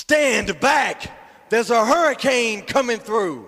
Stand back. There's a hurricane coming through.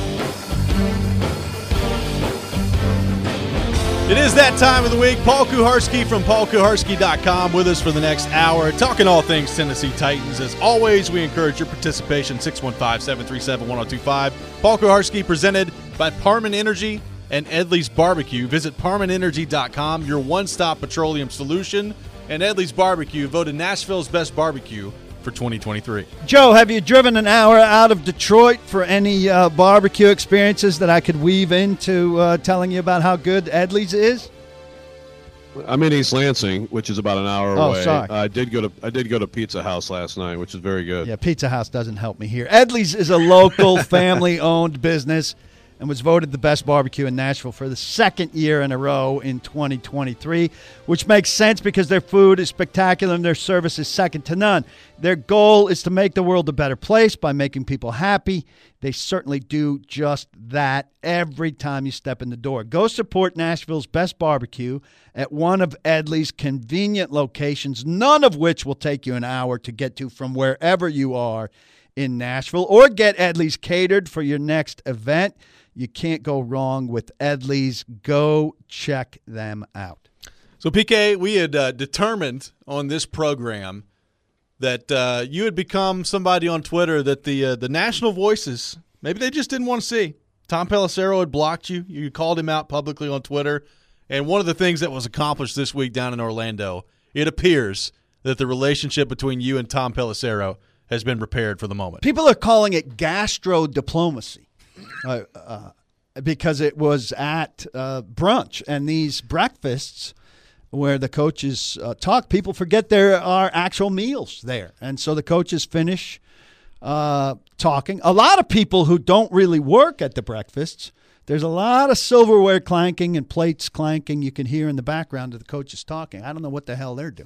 It is that time of the week. Paul Kuharsky from paulkuharsky.com with us for the next hour, talking all things Tennessee Titans. As always, we encourage your participation, 615-737-1025. Paul Kuharsky, presented by Parman Energy and Edley's Barbecue. Visit ParmanEnergy.com, your one-stop petroleum solution. And Edley's Barbecue, voted Nashville's best barbecue for 2023. Joe, have you driven an hour out of Detroit for any barbecue experiences that I could weave into telling you about how good Edley's is? I'm in East Lansing, which is about an hour away. Sorry. I did go to Pizza House last night, which is very good. Yeah, Pizza House doesn't help me here. Edley's is a local family-owned business and was voted the best barbecue in Nashville for the second year in a row in 2023, which makes sense because their food is spectacular and their service is second to none. Their goal is to make the world a better place by making people happy. They certainly do just that every time you step in the door. Go support Nashville's best barbecue at one of Edley's convenient locations, none of which will take you an hour to get to from wherever you are in Nashville, or get Edley's catered for your next event. You can't go wrong with Edley's. Go check them out. So, PK, we had determined on this program that you had become somebody on Twitter that the national voices, maybe they just didn't want to see. Tom Pelissero had blocked you. You called him out publicly on Twitter. And one of the things that was accomplished this week down in Orlando, it appears that the relationship between you and Tom Pelissero has been repaired for the moment. People are calling it gastro diplomacy. Because it was at brunch, and these breakfasts where the coaches talk, people forget there are actual meals there. And so the coaches finish talking. A lot of people who don't really work at the breakfasts, there's a lot of silverware clanking and plates clanking you can hear in the background of the coaches talking. I don't know what the hell they're doing.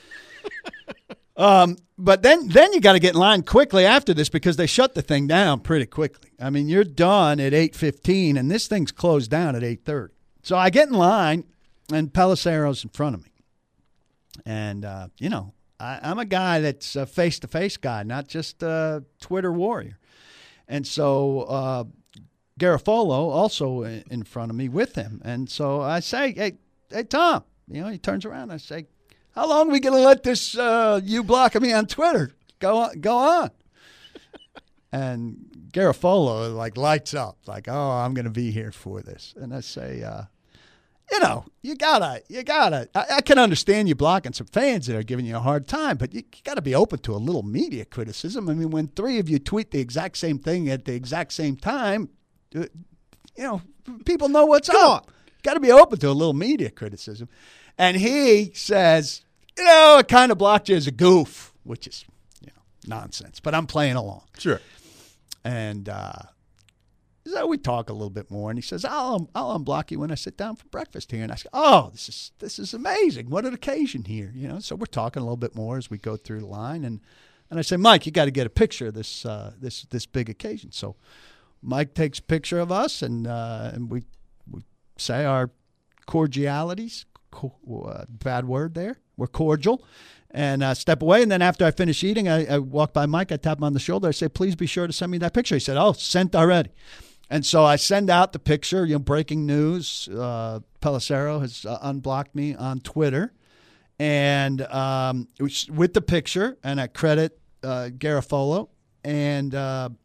But then you got to get in line quickly after this because they shut the thing down pretty quickly. I mean, you're done at 8:15, and this thing's closed down at 8:30. So I get in line, and Pelissero's in front of me. And, I'm a guy that's a face-to-face guy, not just a Twitter warrior. And so Garofalo also in front of me with him. And so I say, hey, Tom. He turns around and I say, how long are we going to let this you blocking me on Twitter go on? And Garofalo lights up, I'm going to be here for this. And I say, you gotta. I can understand you blocking some fans that are giving you a hard time, but you got to be open to a little media criticism. I mean, when three of you tweet the exact same thing at the exact same time, people know what's up. Got to be open to a little media criticism. And he says, I kind of blocked you as a goof, which is, nonsense. But I'm playing along. Sure. And so we talk a little bit more. And he says, I'll unblock you when I sit down for breakfast here. And I say, this is amazing. What an occasion here. So we're talking a little bit more as we go through the line. And I say, Mike, you got to get a picture of this big occasion. So Mike takes a picture of us, and we say our cordialities. Bad word there. We're cordial. And step away. And then after I finish eating, I walk by Mike. I tap him on the shoulder. I say, please be sure to send me that picture. He said, sent already. And so I send out the picture, breaking news. Pelissero has unblocked me on Twitter. And with the picture, and I credit Garofalo. And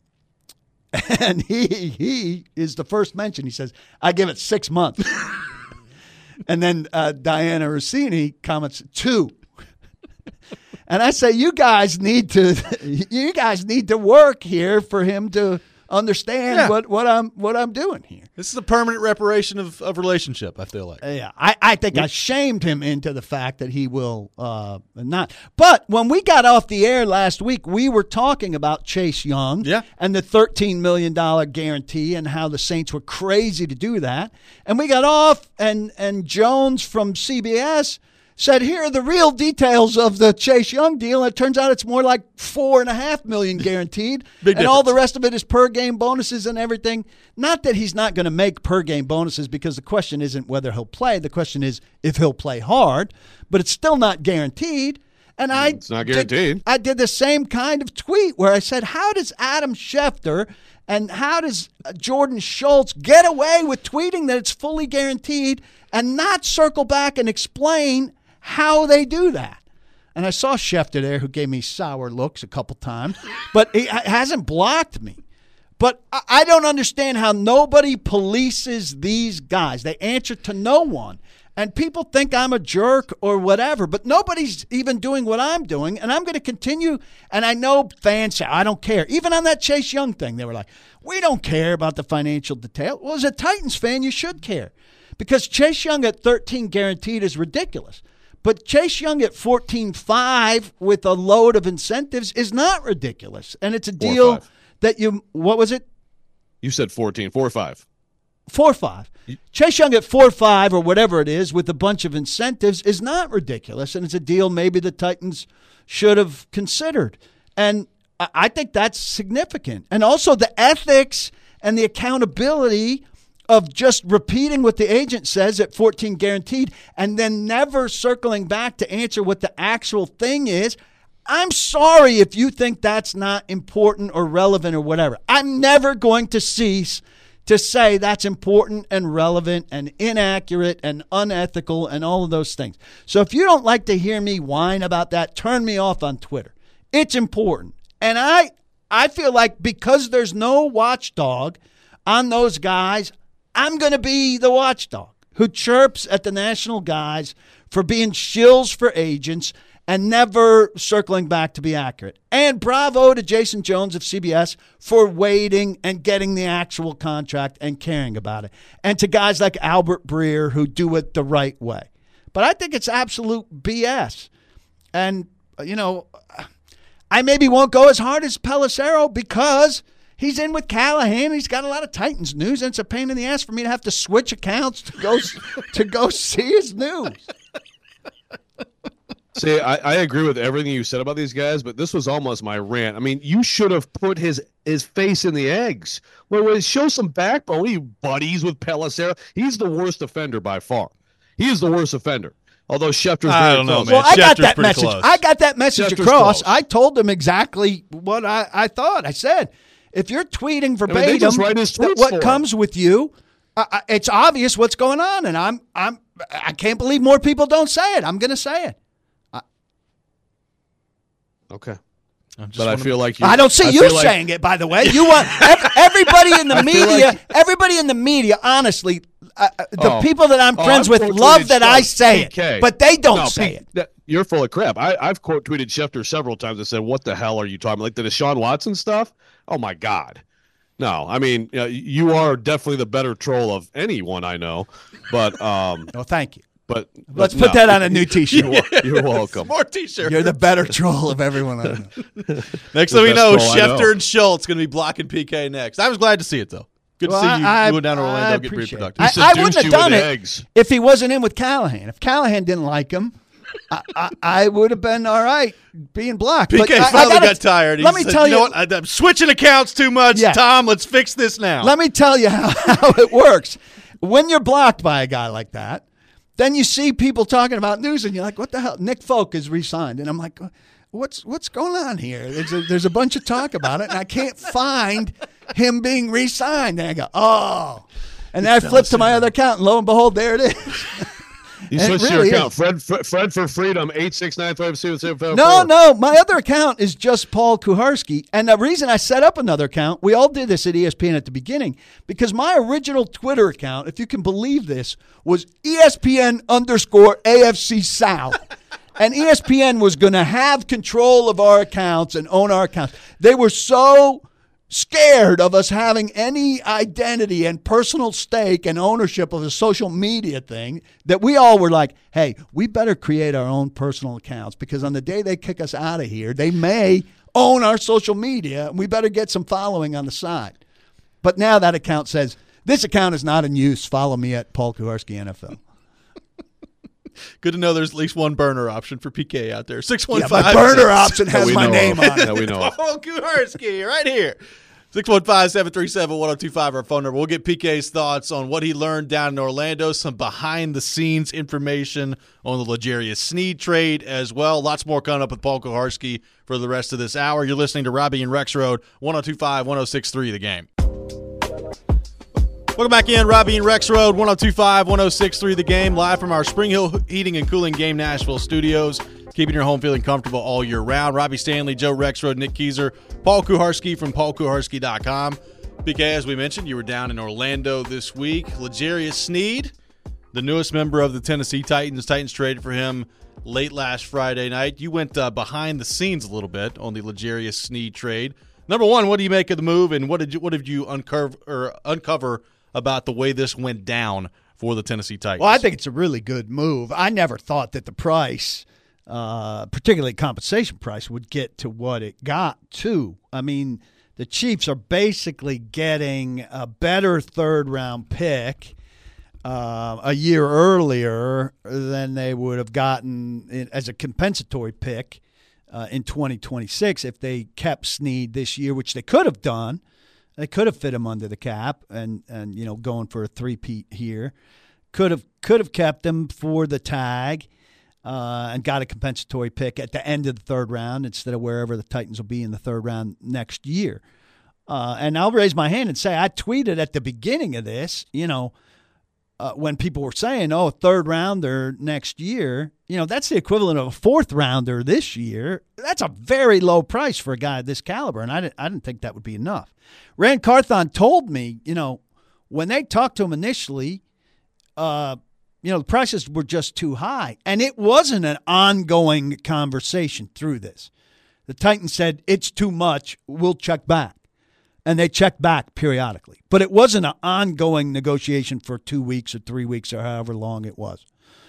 he is the first mention. He says, I give it 6 months. And then Diana Rossini comments 2. And I say, you guys need to work here for him to understand what I'm doing here. This is a permanent reparation of relationship, I feel like. Yeah, I think I shamed him into the fact that he will not. But when we got off the air last week, we were talking about Chase Young and the $13 million guarantee and how the Saints were crazy to do that. And we got off, and Jones from CBS said, here are the real details of the Chase Young deal. And it turns out it's more like $4.5 million guaranteed. And all the rest of it is per game bonuses and everything. Not that he's not going to make per game bonuses, because the question isn't whether he'll play. The question is if he'll play hard, but it's still not guaranteed. And it's not guaranteed. I did the same kind of tweet where I said, how does Adam Schefter and how does Jordan Schultz get away with tweeting that it's fully guaranteed and not circle back and explain how they do that? And I saw Schefter there, who gave me sour looks a couple times, but he hasn't blocked me. But I don't understand how nobody polices these guys. They answer to no one. And people think I'm a jerk or whatever, but nobody's even doing what I'm doing, and I'm going to continue. And I know fans say, I don't care. Even on that Chase Young thing, they were like, we don't care about the financial detail. Well, as a Titans fan, you should care, because Chase Young at 13 guaranteed is ridiculous. But Chase Young at 14.5 with a load of incentives is not ridiculous. And it's a deal that what was it? You said 14, 4 or 5. 4.5. Chase Young at 4.5 or whatever it is with a bunch of incentives is not ridiculous, and it's a deal maybe the Titans should have considered. And I think that's significant. And also the ethics and the accountability of just repeating what the agent says at 14 guaranteed and then never circling back to answer what the actual thing is. I'm sorry if you think that's not important or relevant or whatever. I'm never going to cease to say that's important and relevant and inaccurate and unethical and all of those things. So if you don't like to hear me whine about that, turn me off on Twitter. It's important. And I feel like because there's no watchdog on those guys, I'm going to be the watchdog who chirps at the national guys for being shills for agents and never circling back to be accurate. And bravo to Jason Jones of CBS for waiting and getting the actual contract and caring about it. And to guys like Albert Breer who do it the right way. But I think it's absolute BS. And, you know, I maybe won't go as hard as Pelissero because he's in with Callahan. He's got a lot of Titans news, and it's a pain in the ass for me to have to switch accounts to go see his news. See, I agree with everything you said about these guys, but this was almost my rant. I mean, you should have put his face in the eggs. Well, show some backbone. What are you buddies with Pelissero? He's the worst offender by far. He is the worst offender. Although Schefter's I don't know, man. Well, I got Schefter's that pretty message. close. I got that message Schefter's across. close. I told him exactly what I thought. I said, if you're tweeting verbatim, they just write his tweets what for comes with you, it's obvious what's going on, and I can't believe more people don't say it. I'm going to say it. Okay. But I feel like I don't see you saying it. By the way, you want everybody in the media. Everybody in the media, honestly, the people that I'm friends with love that I say it, but they don't say it. You're full of crap. I've quote tweeted Schefter several times and said, "What the hell are you talking about?" Like the Deshaun Watson stuff. Oh my God. No, I mean, you are definitely the better troll of anyone I know. But well, thank you. But let's put that on a new T-shirt. You're welcome. More T-shirts. You're the better troll of everyone I know. Next thing we know, Schefter and Schultz going to be blocking PK next. I was glad to see it, though. Good to see you went down to Orlando, get pretty productive. I wouldn't have done it if he wasn't in with Callahan. If Callahan didn't like him, I would have been all right being blocked. PK finally got tired. Let me tell you, what? I'm switching accounts too much. Yeah. Tom, let's fix this now. Let me tell you how it works. When you're blocked by a guy like that, then you see people talking about news, and you're like, "What the hell?" Nick Folk is re-signed, and I'm like, "What's going on here?" There's a bunch of talk about it, and I can't find him being re-signed. And I go, "Oh," and then I flip to my other account, and lo and behold, there it is. You switched your account. Fred for Freedom, 869-527-74. No. My other account is just Paul Kuharsky. And the reason I set up another account, we all did this at ESPN at the beginning, because my original Twitter account, if you can believe this, was ESPN_AFC South. And ESPN was going to have control of our accounts and own our accounts. They were so scared of us having any identity and personal stake and ownership of a social media thing that we all were like, hey, we better create our own personal accounts, because on the day they kick us out of here, they may own our social media, and we better get some following on the side. But now that account says, this account is not in use. Follow me at Paul Kuharsky NFL. Good to know there's at least one burner option for PK out there. 615. My burner option has my name on it. That we know. Paul Kuharsky right here. 615-737-1025, our phone number. We'll get PK's thoughts on what he learned down in Orlando, some behind-the-scenes information on the L'Jarius Sneed trade as well. Lots more coming up with Paul Kuharsky for the rest of this hour. You're listening to Robbie and Rexroad, 102.5, 106.3 The Game. Welcome back in, Robbie and Rexroad, 102.5, 106.3 The Game, live from our Spring Hill Heating and Cooling Game Nashville studios. Keeping your home feeling comfortable all year round. Robbie Stanley, Joe Rexroad, Nick Keyser, Paul Kuharsky from paulkuharsky.com. PK, as we mentioned, you were down in Orlando this week. L'Jarius Sneed, the newest member of the Tennessee Titans. Titans traded for him late last Friday night. You went behind the scenes a little bit on the L'Jarius Sneed trade. Number one, what do you make of the move, and what did you uncover about the way this went down for the Tennessee Titans? Well, I think it's a really good move. I never thought that the price, particularly compensation price, would get to what it got to. I mean, the Chiefs are basically getting a better third-round pick a year earlier than they would have gotten as a compensatory pick in 2026 if they kept Sneed this year, which they could have done. They could have fit him under the cap and going for a three-peat here. Could have kept him for the tag. And got a compensatory pick at the end of the third round instead of wherever the Titans will be in the third round next year. And I'll raise my hand and say I tweeted at the beginning of this, when people were saying, third rounder next year, that's the equivalent of a fourth rounder this year. That's a very low price for a guy of this caliber, and I didn't think that would be enough. Rand Carthon told me, when they talked to him initially, the prices were just too high. And it wasn't an ongoing conversation through this. The Titans said, it's too much, we'll check back. And they checked back periodically. But it wasn't an ongoing negotiation for 2 weeks or 3 weeks or however long it was.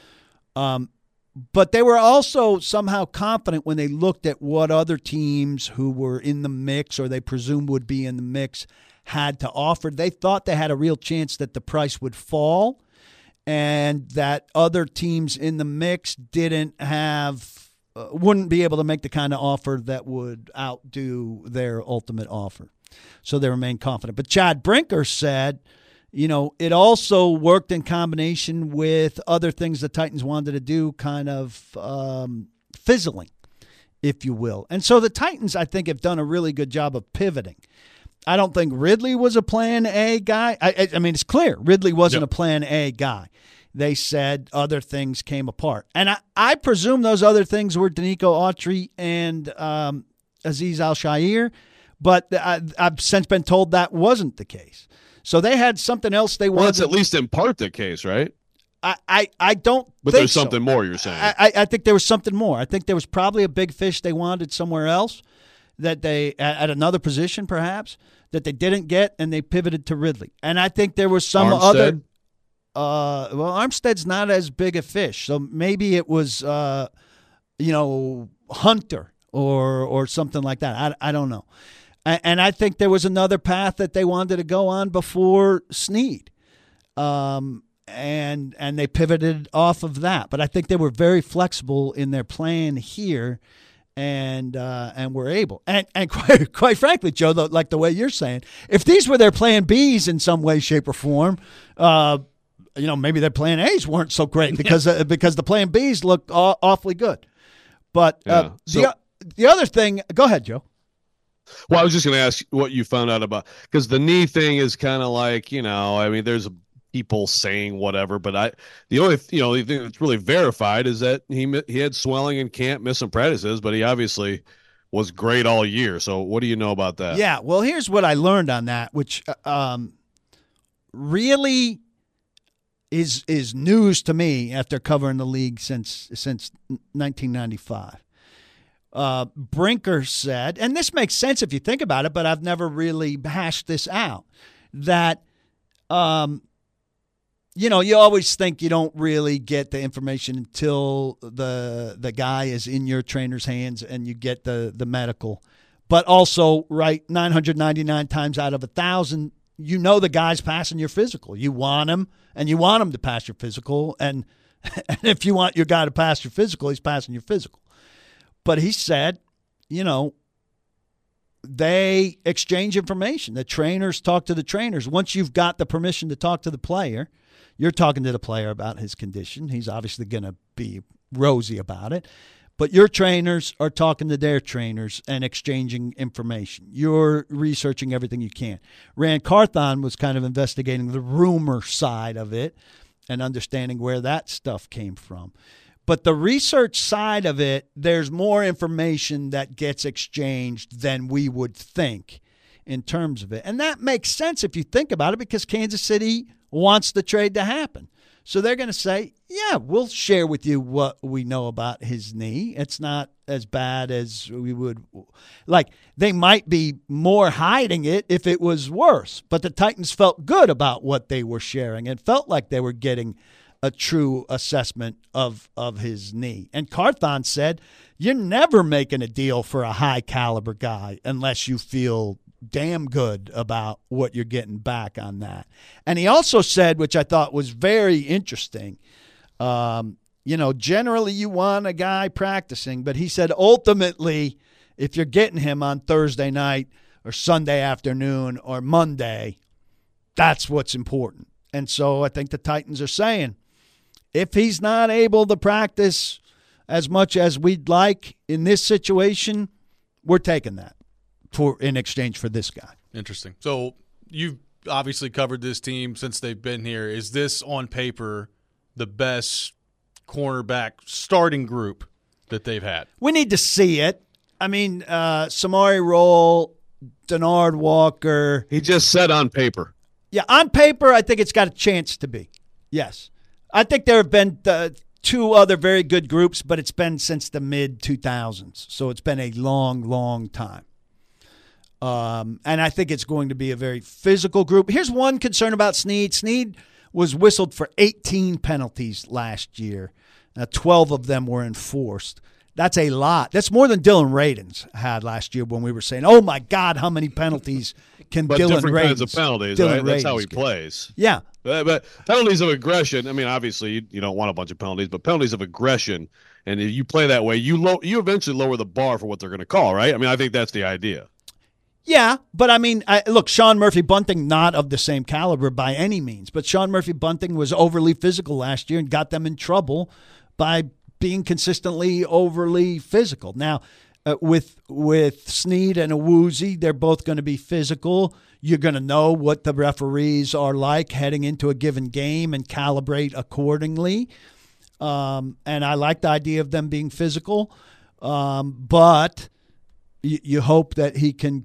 But they were also somehow confident when they looked at what other teams who were in the mix or they presumed would be in the mix had to offer. They thought they had a real chance that the price would fall, and that other teams in the mix wouldn't be able to make the kind of offer that would outdo their ultimate offer. So they remain confident. But Chad Brinker said, it also worked in combination with other things the Titans wanted to do, kind of fizzling, if you will. And so the Titans, I think, have done a really good job of pivoting. I don't think Ridley was a plan A guy. I mean, it's clear Ridley wasn't a plan A guy. They said other things came apart. And I presume those other things were Danico Autry and Azeez Al-Shaair, but I've since been told that wasn't the case. So they had something else they wanted. Well, it's at least in part the case, right? I don't But think there's so. something more, you're saying. I think there was something more. I think there was probably a big fish they wanted somewhere else that they, at another position perhaps, that they didn't get, and they pivoted to Ridley. And I think there was some Armstead? other Armstead's not as big a fish. So maybe it was, Hunter or something like that. I don't know. And I think there was another path that they wanted to go on before Sneed. And they pivoted off of that. But I think they were very flexible in their plan here and were able. And quite frankly, Joe, like the way you're saying, if these were their plan Bs in some way, shape, or form, maybe their plan As weren't so great because the plan Bs looked awfully good. But the other thing, go ahead, Joe. Well, I was just going to ask what you found out about, because the knee thing is kind of like, there's people saying whatever, but the only thing that's really verified is that he had swelling and can't miss some practices, but he obviously was great all year. So what do you know about that? Yeah, well, here's what I learned on that, which really is news to me after covering the league since 1995. Brinker said, and this makes sense if you think about it, but I've never really hashed this out, that, you always think you don't really get the information until the guy is in your trainer's hands and you get the medical. But also, right, 999 times out of 1,000, the guy's passing your physical. You want him, and you want him to pass your physical, and if you want your guy to pass your physical, he's passing your physical. But he said, the they exchange information. The trainers talk to the trainers. Once you've got the permission to talk to the player, you're talking to the player about his condition. He's obviously going to be rosy about it. But your trainers are talking to their trainers and exchanging information. You're researching everything you can. Rand Carthon was kind of investigating the rumor side of it and understanding where that stuff came from. But the research side of it, there's more information that gets exchanged than we would think in terms of it. And that makes sense if you think about it, because Kansas City wants the trade to happen. So they're going to say, yeah, we'll share with you what we know about his knee. It's not as bad as we would like. They might be more hiding it if it was worse. But the Titans felt good about what they were sharing and felt like they were getting a true assessment of his knee. And Carthon said, you're never making a deal for a high caliber guy unless you feel damn good about what you're getting back on that. And he also said, which I thought was very interesting, generally you want a guy practicing, but he said ultimately if you're getting him on Thursday night or Sunday afternoon or Monday, that's what's important. And so I think the Titans are saying, if he's not able to practice as much as we'd like in this situation, we're taking that in exchange for this guy. Interesting. So you've obviously covered this team since they've been here. Is this on paper the best cornerback starting group that they've had? We need to see it. I mean, Samari Rolle, Denard Walker. He just said on paper. Yeah, on paper, I think it's got a chance to be. Yes. I think there have been two other very good groups, but it's been since the mid-2000s. So it's been a long, long time. And I think it's going to be a very physical group. Here's one concern about Snead. Snead was whistled for 18 penalties last year. 12 of them were enforced. That's a lot. That's more than Dylan Radins had last year when we were saying, oh, my God, how many penalties can but Dylan Radins? Different kinds of penalties, right? That's how he plays. Yeah. But penalties of aggression, I mean, obviously you don't want a bunch of penalties, but penalties of aggression, and if you play that way, you eventually lower the bar for what they're going to call, right? I mean, I think that's the idea. Yeah, but I mean, look, Sean Murphy-Bunting, not of the same caliber by any means, but Sean Murphy-Bunting was overly physical last year and got them in trouble by being consistently overly physical. Now, with Snead and Awuzie, they're both going to be physical. You're going to know what the referees are like heading into a given game and calibrate accordingly. And I like the idea of them being physical, but you hope that he can,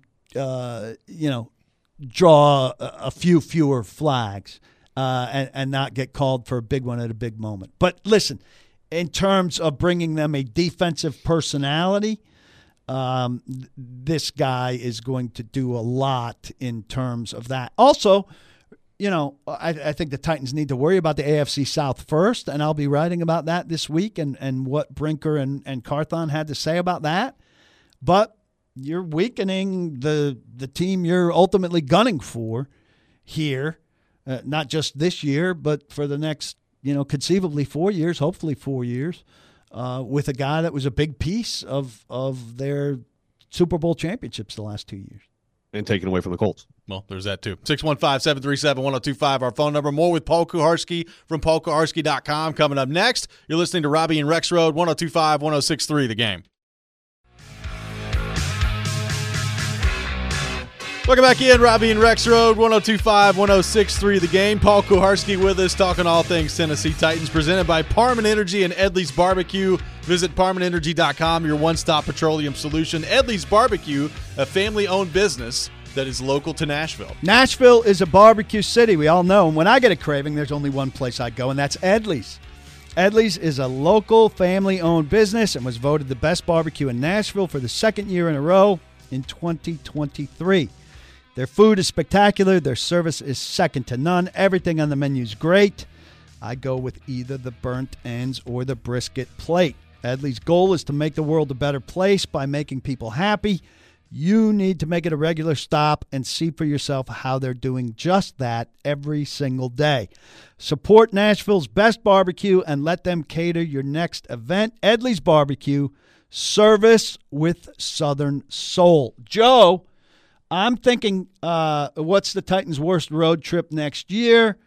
draw a few fewer flags and not get called for a big one at a big moment. But listen, in terms of bringing them a defensive personality, this guy is going to do a lot in terms of that. Also, I think the Titans need to worry about the AFC South first, and I'll be writing about that this week and what Brinker and Carthon had to say about that. But you're weakening the team you're ultimately gunning for here, not just this year, but for the next, conceivably 4 years, hopefully 4 years, with a guy that was a big piece of their Super Bowl championships the last 2 years. And taken away from the Colts. Well, there's that too. 615-737-1025, our phone number. More with Paul Kuharsky from paulkuharsky.com coming up next. You're listening to Robbie and Rex Road, 102.5, 106.3 The Game. Welcome back in, Robbie and Rex Road, 102.5, 106.3 The Game. Paul Kuharsky with us, talking all things Tennessee Titans, presented by Parman Energy and Edley's Barbecue. Visit ParmanEnergy.com, your one-stop petroleum solution. Edley's Barbecue, a family-owned business that is local to Nashville. Nashville is a barbecue city, we all know. And when I get a craving, there's only one place I go, and that's Edley's. Edley's is a local family-owned business and was voted the best barbecue in Nashville for the second year in a row in 2023. Their food is spectacular. Their service is second to none. Everything on the menu is great. I go with either the burnt ends or the brisket plate. Edley's goal is to make the world a better place by making people happy. You need to make it a regular stop and see for yourself how they're doing just that every single day. Support Nashville's best barbecue and let them cater your next event. Edley's Barbecue, service with Southern soul. Joe I'm thinking, what's the Titans' worst road trip next year?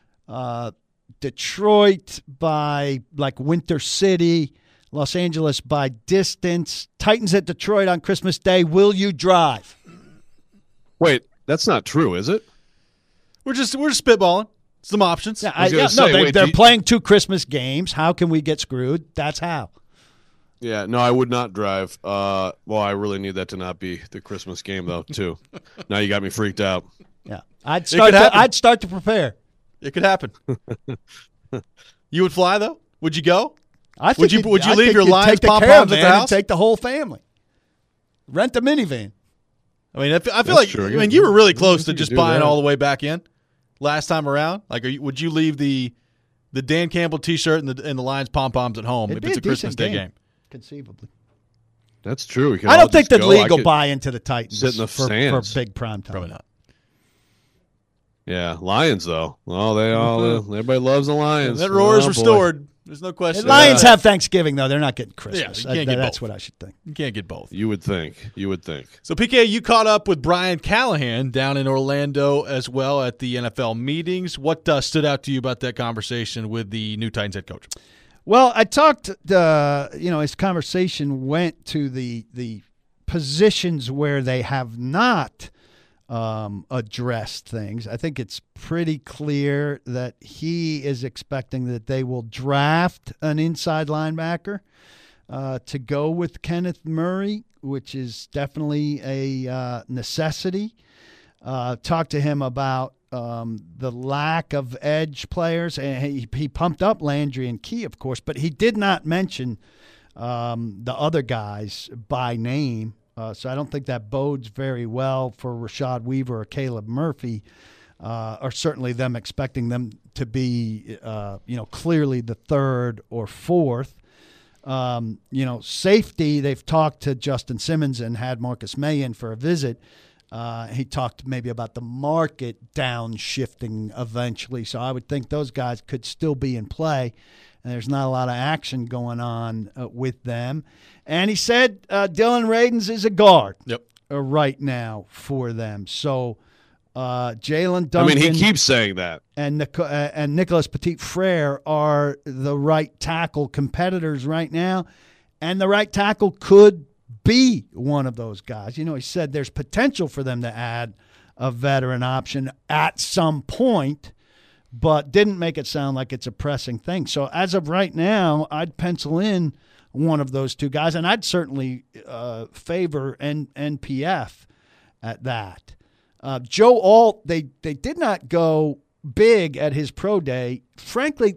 Detroit by like Winter City, Los Angeles by distance. Titans at Detroit on Christmas Day. Will you drive? Wait, that's not true, is it? We're just spitballing. Some options. Yeah, they're playing 2 Christmas games. How can we get screwed? That's how. Yeah, no, I would not drive. Well, I really need that to not be the Christmas game, though, too. Now you got me freaked out. Yeah, I'd start to prepare. It could happen. You would fly, though? Would you go? Would you leave your Lions pom-poms at the house? Take the whole family. Rent a minivan. I mean, I feel like true. I mean, you were really close to just buying all the way back in last time around. Like, would you leave the Dan Campbell T-shirt and the Lions pom-poms at home if it's a Christmas Day game? Conceivably. That's true. I don't think the league will buy into the Titans sit in the stands for big prime time. Probably not. Yeah, Lions though. Well, everybody loves the Lions. That roar is restored. There's no question. The Lions have Thanksgiving though. They're not getting Christmas. Yeah, that's both. what I should think. You can't get both. You would think. So PK, you caught up with Brian Callahan down in Orlando as well at the NFL meetings. What stood out to you about that conversation with the new Titans head coach? Well, I talked. His conversation went to the positions where they have not addressed things. I think it's pretty clear that he is expecting that they will draft an inside linebacker to go with Kenneth Murray, which is definitely a necessity. Talked to him about the lack of edge players, and he pumped up Landry and Key, of course, but he did not mention the other guys by name. So I don't think that bodes very well for Rashad Weaver or Caleb Murphy, or certainly them expecting them to be, clearly the third or fourth. Safety, they've talked to Justin Simmons and had Marcus May in for a visit. He talked maybe about the market downshifting eventually, so I would think those guys could still be in play, and there's not a lot of action going on with them. And he said Dylan Radins is a guard right now for them. So Jalen Duncan. I mean, he keeps saying that. And Nicholas Petit-Frere are the right tackle competitors right now, and the right tackle could be one of those guys. He said there's potential for them to add a veteran option at some point, but didn't make it sound like it's a pressing thing. So as of right now, I'd pencil in one of those two guys, and I'd certainly favor NPF at that. Joe Alt, they did not go big at his pro day. Frankly,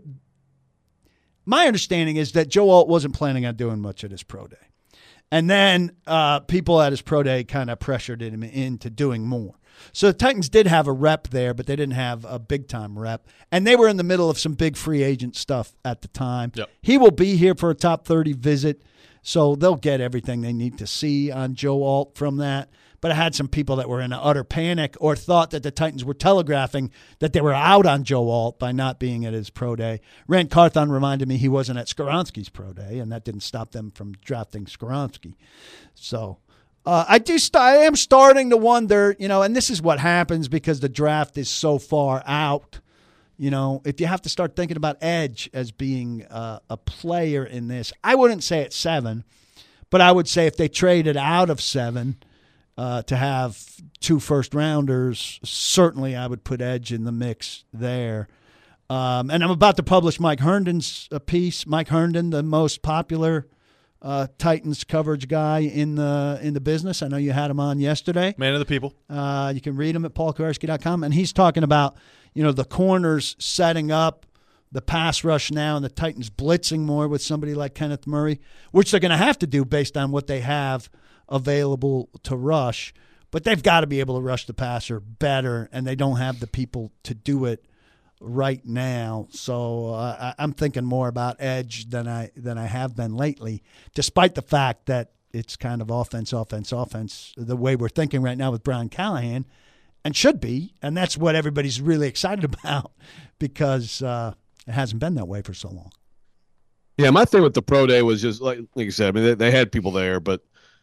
my understanding is that Joe Alt wasn't planning on doing much at his pro day. And then people at his pro day kind of pressured him into doing more. So the Titans did have a rep there, but they didn't have a big-time rep. And they were in the middle of some big free agent stuff at the time. Yep. He will be here for a top 30 visit, so they'll get everything they need to see on Joe Alt from that. But I had some people that were in utter panic or thought that the Titans were telegraphing that they were out on Joe Alt by not being at his pro day. Rand Carthon reminded me he wasn't at Skoronski's pro day, and that didn't stop them from drafting Skoronski. So I am starting to wonder, and this is what happens because the draft is so far out. If you have to start thinking about edge as being a player in this, I wouldn't say it's 7, but I would say if they traded out of 7 to have 2 first-rounders, certainly I would put edge in the mix there. And I'm about to publish Mike Herndon's piece. Mike Herndon, the most popular Titans coverage guy in the business. I know you had him on yesterday. Man of the people. You can read him at paulkuharsky.com. And he's talking about, the corners setting up the pass rush now and the Titans blitzing more with somebody like Kenneth Murray, which they're going to have to do based on what they have available to rush. But they've got to be able to rush the passer better, and they don't have the people to do it right now. So I'm thinking more about edge than I have been lately, despite the fact that it's kind of offense, the way we're thinking right now with Brian Callahan, and should be. And that's what everybody's really excited about because it hasn't been that way for so long. Yeah, my thing with the pro day was just like you said, I mean, they had people there, but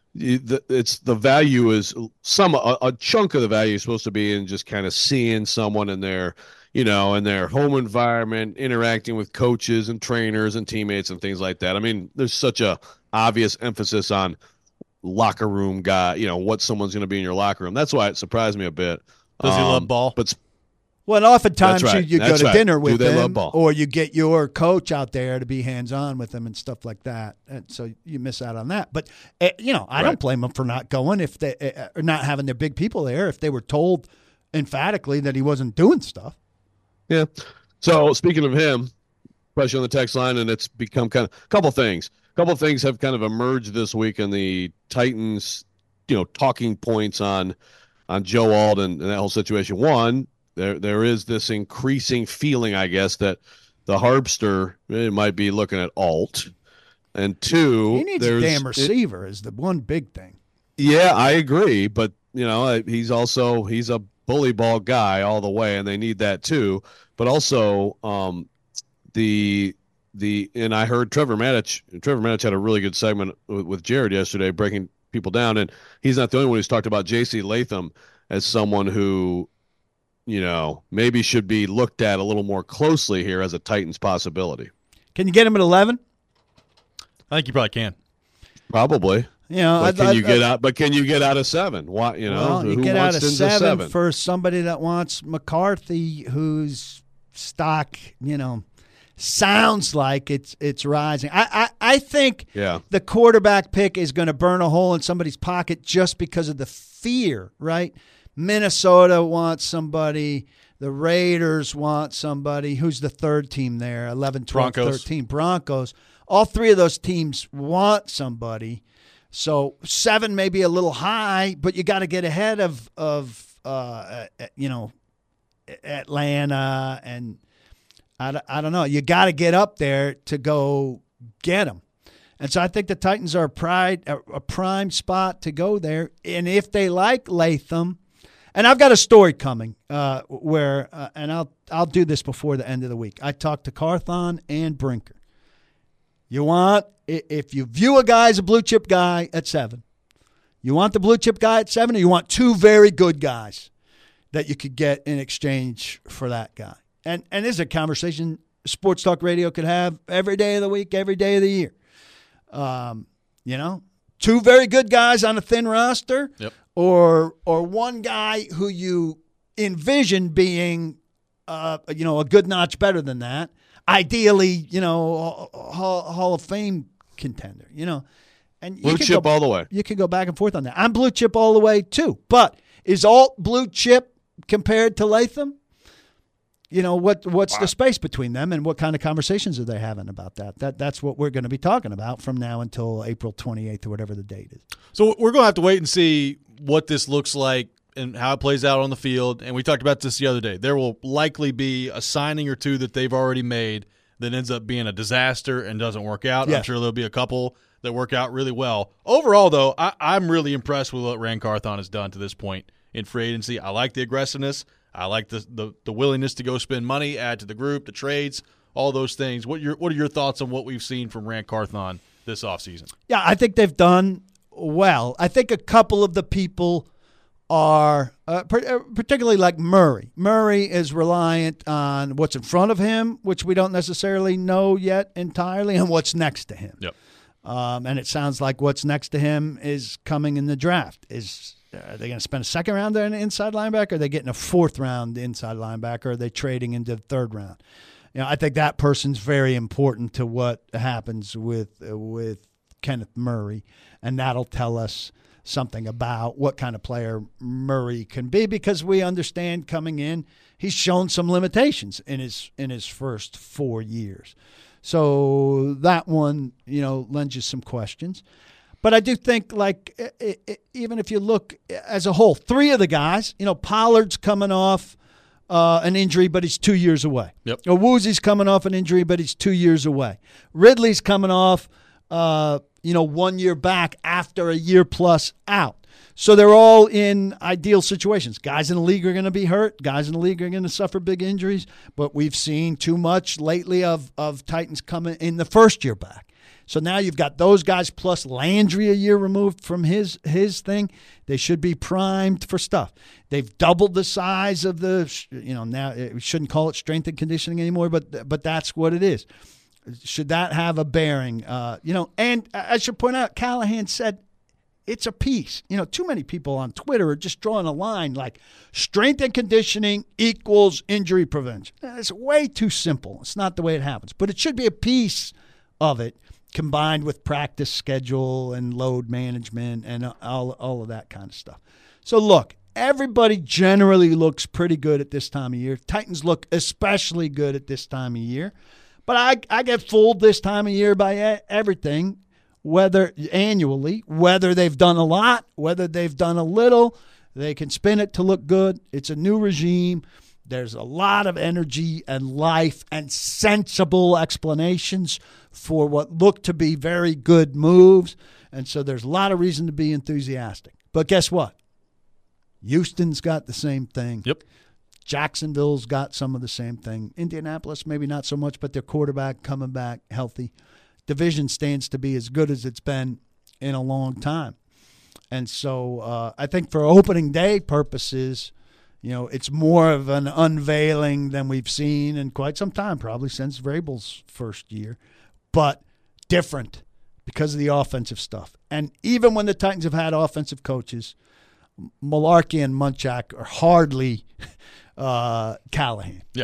it's the value is a chunk of the value is supposed to be in just kind of seeing someone in their in their home environment, interacting with coaches and trainers and teammates and things like that. I mean, there's such a obvious emphasis on locker room guy, what someone's going to be in your locker room. That's why it surprised me a bit. Does he love ball? But well, oftentimes right. you go to right. dinner with they love them, ball? or you get your coach out there to be hands-on with them and stuff like that, and so you miss out on that. But I don't blame them for not going if they or not having their big people there if they were told emphatically that he wasn't doing stuff. Yeah. So speaking of him, question on the text line, and it's become kind of a couple things. A couple of things have kind of emerged this week in the Titans, talking points on Joe Alden and that whole situation. One, there is this increasing feeling, I guess, that the Harbster might be looking at Alt. And two, he needs a damn receiver is the one big thing. Yeah, I agree, but he's a bully ball guy all the way, and they need that too. But also, and I heard Trevor Matich. Trevor Matich had a really good segment with Jared yesterday, breaking people down, and he's not the only one who's talked about J.C. Latham as someone who, maybe should be looked at a little more closely here as a Titans possibility. Can you get him at 11? I think you probably can. Probably. Can you get out of 7? Why? Well, you get out of 7 for somebody that wants McCarthy, whose stock, sounds like it's rising. I think the quarterback pick is going to burn a hole in somebody's pocket just because of the fear, right? Minnesota wants somebody. The Raiders want somebody. Who's the third team there? 11, 12, Broncos. 13. Broncos. All three of those teams want somebody. So 7 may be a little high, but you got to get ahead of Atlanta, and I don't know. You got to get up there to go get them. And so I think the Titans are a prime spot to go there. And if they like Latham, and I've got a story coming where, and I'll do this before the end of the week. I talked to Carthon and Brinker. If you view a guy as a blue chip guy at 7, you want the blue chip guy at 7, or you want 2 very good guys that you could get in exchange for that guy. And this is a conversation Sports Talk Radio could have every day of the week, every day of the year. 2 very good guys on a thin roster, yep. or one guy who you envision being, a good notch better than that. Ideally, Hall of Fame contender, and blue chip all the way. You can go back and forth on that. I'm blue chip all the way too, but is Alt blue chip compared to Latham? What's the space between them, and what kind of conversations are they having about that? That's what we're going to be talking about from now until April 28th or whatever the date is. So we're going to have to wait and see what this looks like and how it plays out on the field. And we talked about this the other day. There will likely be a signing or two that they've already made that ends up being a disaster and doesn't work out. Yeah. I'm sure there'll be a couple that work out really well. Overall, though, I'm really impressed with what Ran Carthon has done to this point in free agency. I like the aggressiveness. I like the willingness to go spend money, add to the group, the trades, all those things. What are your thoughts on what we've seen from Ran Carthon this offseason? Yeah, I think they've done well. I think a couple of the people are particularly like Murray. Murray is reliant on what's in front of him, which we don't necessarily know yet entirely, and what's next to him. Yep. And it sounds like what's next to him is coming in the draft. Are they going to spend a second round on an inside linebacker? Are they getting a 4th round inside linebacker? Or are they trading into the 3rd round? I think that person's very important to what happens with Kenneth Murray, and that'll tell us something about what kind of player Murray can be, because we understand coming in, he's shown some limitations in his first 4 years. So that one, lends you some questions. But I do think, even if you look as a whole, 3 of the guys, Pollard's coming off an injury, but he's 2 years away. Yep. Owuzi's coming off an injury, but he's 2 years away. Ridley's coming off, 1 year back after a year plus out. So they're all in ideal situations. Guys in the league are going to be hurt. Guys in the league are going to suffer big injuries. But we've seen too much lately of Titans coming in the first year back. So now you've got those guys plus Landry a year removed from his thing. They should be primed for stuff. They've doubled the size of now we shouldn't call it strength and conditioning anymore, but that's what it is. Should that have a bearing? And I should point out, Callahan said it's a piece. Too many people on Twitter are just drawing a line like strength and conditioning equals injury prevention. It's way too simple. It's not the way it happens. But it should be a piece of it, combined with practice schedule and load management and all of that kind of stuff. So, look, everybody generally looks pretty good at this time of year. Titans look especially good at this time of year. But I get fooled this time of year by everything, whether they've done a lot, whether they've done a little. They can spin it to look good. It's a new regime. There's a lot of energy and life and sensible explanations for what look to be very good moves. And so there's a lot of reason to be enthusiastic. But guess what? Houston's got the same thing. Yep. Jacksonville's got some of the same thing. Indianapolis, maybe not so much, but their quarterback coming back healthy. Division stands to be as good as it's been in a long time. And so I think for opening day purposes, it's more of an unveiling than we've seen in quite some time, probably since Vrabel's first year, but different because of the offensive stuff. And even when the Titans have had offensive coaches, Mularkey and Munchak are hardly Callahan. Yeah.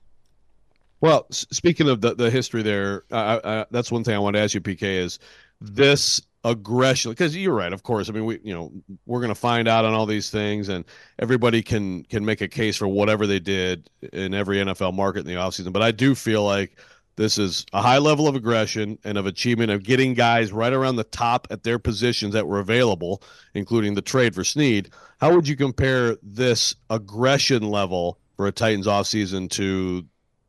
Well, speaking of the history there, that's one thing I want to ask you, PK, is this aggression, because you're right, of course. I mean, we're going to find out on all these things, and everybody can make a case for whatever they did in every NFL market in the offseason. But I do feel like this is a high level of aggression and of achievement of getting guys right around the top at their positions that were available, including the trade for Snead. How would you compare this aggression level for a Titans offseason to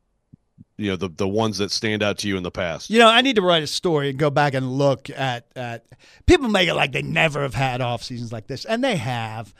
the ones that stand out to you in the past? I need to write a story and go back and look at people make it like they never have had off seasons like this, and they have.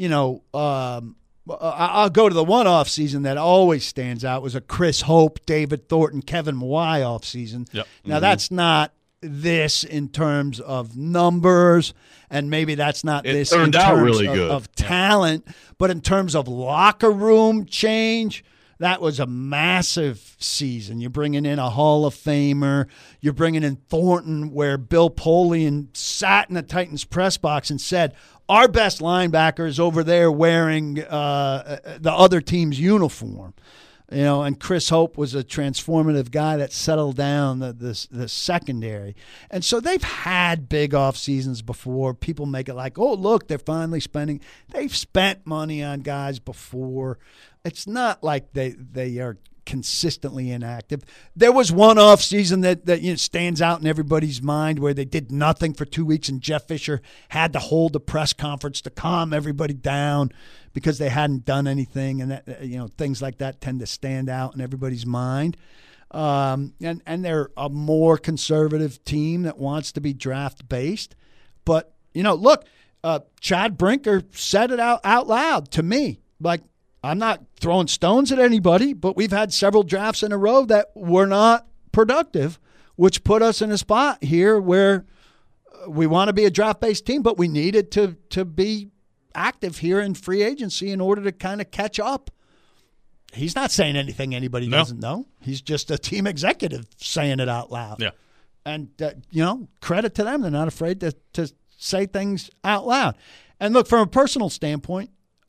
I'll go to the one off season that always stands out was a Chris Hope, David Thornton, Kevin Mawai off season. Yep. Now that's not this in terms of numbers, and maybe that's not this in terms really good. of talent, but in terms of locker room change. That was a massive season. You're bringing in a Hall of Famer. You're bringing in Thornton, where Bill Polian sat in the Titans press box and said, our best linebacker is over there wearing the other team's uniform. And Chris Hope was a transformative guy that settled down the secondary. And so they've had big off seasons before. People make it like, oh, look, they're finally spending. They've spent money on guys before. It's not like they are consistently inactive. There was one off season that stands out in everybody's mind where they did nothing for 2 weeks, and Jeff Fisher had to hold a press conference to calm everybody down because they hadn't done anything, and that, things like that tend to stand out in everybody's mind. And they're a more conservative team that wants to be draft based. But look, Chad Brinker said it out loud to me, like, I'm not throwing stones at anybody, but we've had several drafts in a row that were not productive, which put us in a spot here where we want to be a draft-based team, but we needed to be active here in free agency in order to kind of catch up. He's not saying anything anybody doesn't know. He's just a team executive saying it out loud. Yeah. And, credit to them. They're not afraid to say things out loud. And look, from a personal standpoint,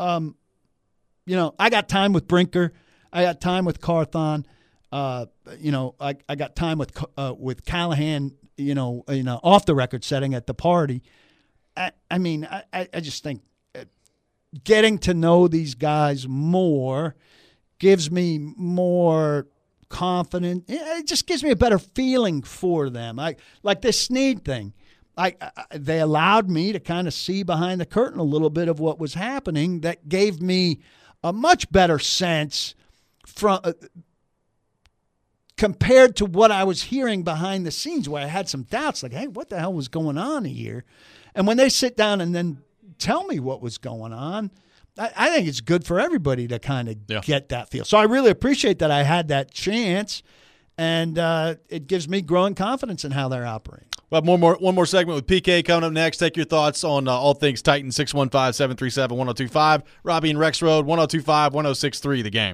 I got time with Brinker. I got time with Carthon. I got time with Callahan, in an off the record setting at the party. I just think getting to know these guys more gives me more confidence. It just gives me a better feeling for them. Like this Snead thing. They allowed me to kind of see behind the curtain a little bit of what was happening that gave me a much better sense from compared to what I was hearing behind the scenes, where I had some doubts, like, hey, what the hell was going on here? And when they sit down and then tell me what was going on, I think it's good for everybody to kind of get that feel. So I really appreciate that I had that chance. and it gives me growing confidence in how they're operating. Well, one more segment with PK coming up next. Take your thoughts on all things Titans, 615-737-1025. Robbie and Rex Road, 1025-1063, the game.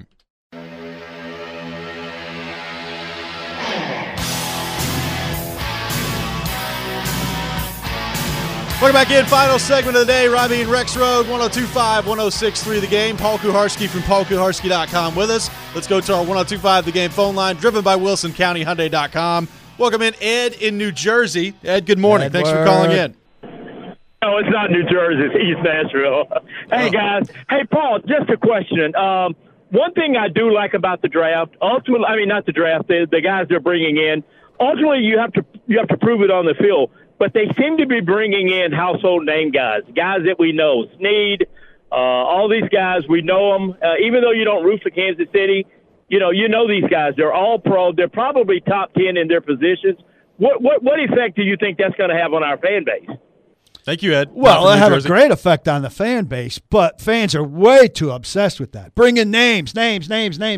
Welcome back in. Final segment of the day. Robbie and Rex Road, 1025-1063, the game. Paul Kuharsky from paulkuharsky.com with us. Let's go to our 1025 the game phone line, driven by WilsonCountyHyundai.com. Welcome in Ed in New Jersey. Ed, good morning. Edward. Thanks for calling in. No, it's not New Jersey. It's East Nashville. Hey, guys. Hey, Paul, just a question. One thing I do like about the draft, ultimately, I mean, not the draft, the guys they're bringing in, ultimately you have to prove it on the field. But they seem to be bringing in household name guys that we know. Snead, all these guys, we know them. Even though you don't root for Kansas City, you know these guys. They're all pro. They're probably top 10 in their positions. What effect do you think that's going to have on our fan base? Thank you, Ed. Well, it'll have a great effect on the fan base, but fans are way too obsessed with that. Bring in names. I mean,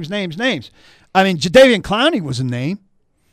Jadeveon Clowney was a name,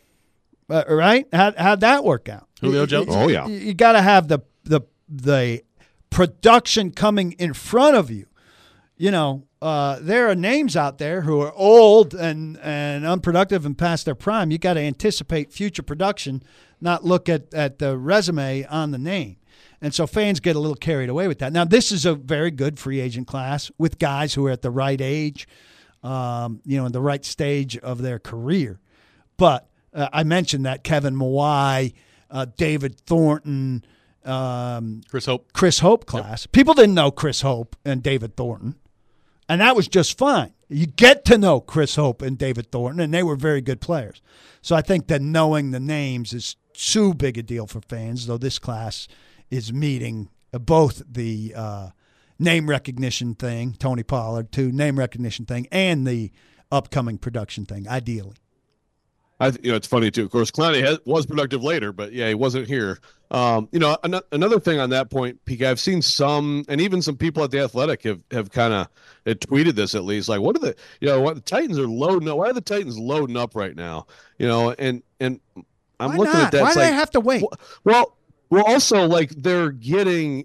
right? How'd that work out? Julio Jones? Oh, yeah. You got to have the production coming in front of you. You know, there are names out there who are old and unproductive and past their prime. You got to anticipate future production, not look at the resume on the name. And so fans get a little carried away with that. Now, this is a very good free agent class with guys who are at the right age, in the right stage of their career. But I mentioned that Kevin Mawai, David Thornton, Chris Hope class. Yep. People didn't know Chris Hope and David Thornton, and that was just fine. You get to know Chris Hope and David Thornton, and they were very good players. So I think that knowing the names is too big a deal for fans, though this class is meeting both the name recognition thing, Tony Pollard, name recognition thing, and the upcoming production thing, ideally. It's funny too. Of course, Clowney was productive later, but yeah, he wasn't here. Another thing on that point, PK, I've seen some, and even some people at the Athletic have kind of tweeted this at least. Like, what the Titans are loading up? Why are the Titans loading up right now? And I'm looking at that. Why do they have to wait? Well, also like they're getting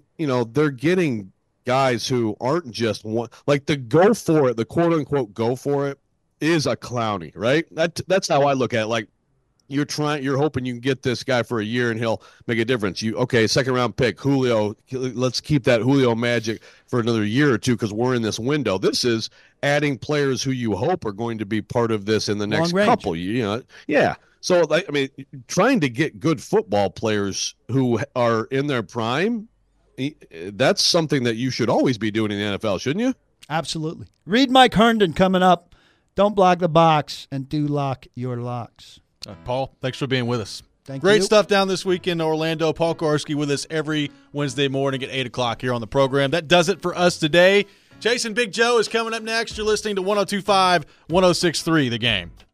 guys who aren't just one. Like the go for it, the quote unquote go for it, is a Clowney, right? That's how I look at it. Like you're hoping you can get this guy for a year and he'll make a difference. Second round pick, Julio. Let's keep that Julio magic for another year or two because we're in this window. This is adding players who you hope are going to be part of this in the next couple. Yeah. So trying to get good football players who are in their prime, that's something that you should always be doing in the NFL, shouldn't you? Absolutely. Read Mike Herndon coming up. Don't block the box and do lock your locks. Paul, thanks for being with us. Thank you. Great stuff down this week in Orlando. Paul Kuharsky with us every Wednesday morning at 8 o'clock here on the program. That does it for us today. Jason Big Joe is coming up next. You're listening to 1025, 1063, The Game.